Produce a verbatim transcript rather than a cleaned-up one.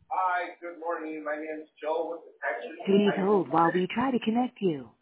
Hi, good morning. My name is Joe with the Texas. Please hold while we try to connect you.